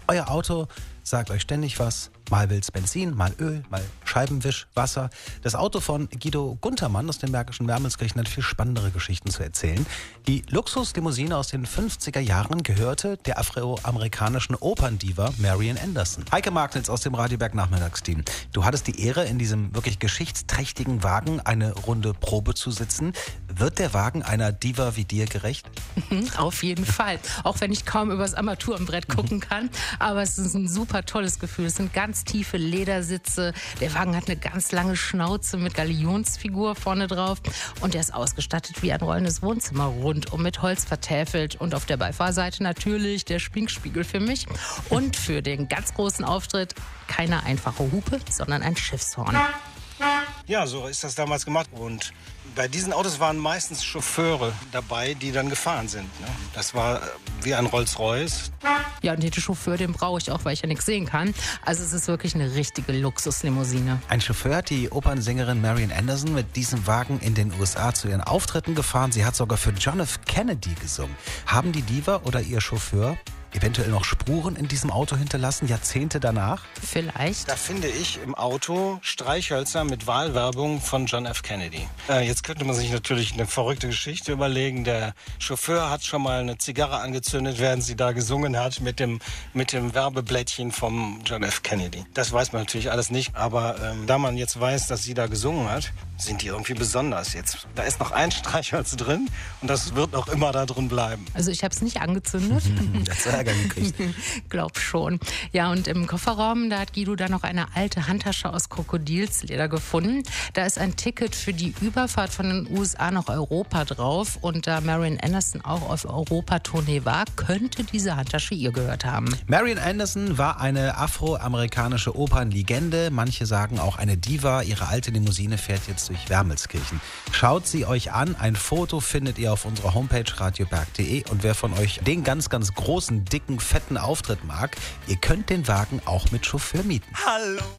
Euer Auto sagt euch ständig was. Mal will's Benzin, mal Öl, mal Scheibenwisch, Wasser. Das Auto von Guido Guntermann aus dem Märkischen Wermelskirchen hat viel spannendere Geschichten zu erzählen. Die Luxuslimousine aus den 50er Jahren gehörte der afroamerikanischen Operndiva Marian Anderson. Heike Marknitz aus dem Radioberg Nachmittagsteam. Du hattest die Ehre, in diesem wirklich geschichtsträchtigen Wagen eine Runde Probe zu sitzen. Wird der Wagen einer Diva wie dir gerecht? Auf jeden Fall. Auch wenn ich kaum übers Armaturenbrett gucken kann. Aber es ist ein super tolles Gefühl. Es sind ganz tiefe Ledersitze. Der Wagen hat eine ganz lange Schnauze mit Galionsfigur vorne drauf. Und er ist ausgestattet wie ein rollendes Wohnzimmer, rundum mit Holz vertäfelt. Und auf der Beifahrerseite natürlich der Schminkspiegel für mich. Und für den ganz großen Auftritt keine einfache Hupe, sondern ein Schiffshorn. Ja, so ist das damals gemacht. Und bei diesen Autos waren meistens Chauffeure dabei, die dann gefahren sind. Ne? Das war wie ein Rolls-Royce. Ja, und den Chauffeur, den brauche ich auch, weil ich ja nichts sehen kann. Also es ist wirklich eine richtige Luxuslimousine. Ein Chauffeur hat die Opernsängerin Marian Anderson mit diesem Wagen in den USA zu ihren Auftritten gefahren. Sie hat sogar für John F. Kennedy gesungen. Haben die Diva oder ihr Chauffeur eventuell noch Spuren in diesem Auto hinterlassen, Jahrzehnte danach? Vielleicht. Da finde ich im Auto Streichhölzer mit Wahlwerbung von John F. Kennedy. Jetzt könnte man sich natürlich eine verrückte Geschichte überlegen. Der Chauffeur hat schon mal eine Zigarre angezündet, während sie da gesungen hat, mit dem Werbeblättchen vom John F. Kennedy. Das weiß man natürlich alles nicht, aber da man jetzt weiß, dass sie da gesungen hat, sind die irgendwie besonders jetzt. Da ist noch ein Streichholz drin und das wird noch immer da drin bleiben. Also ich habe es nicht angezündet. Das Ärger gekriegt. Glaub schon. Ja, und im Kofferraum, da hat Guido dann noch eine alte Handtasche aus Krokodilsleder gefunden. Da ist ein Ticket für die Überfahrt von den USA nach Europa drauf. Und da Marian Anderson auch auf Europa-Tournee war, könnte diese Handtasche ihr gehört haben. Marian Anderson war eine afroamerikanische Opernlegende. Manche sagen auch eine Diva. Ihre alte Limousine fährt jetzt durch Wermelskirchen. Schaut sie euch an. Ein Foto findet ihr auf unserer Homepage radioberg.de. Und wer von euch den ganz, ganz großen, dicken, fetten Auftritt mag, ihr könnt den Wagen auch mit Chauffeur mieten. Hallo!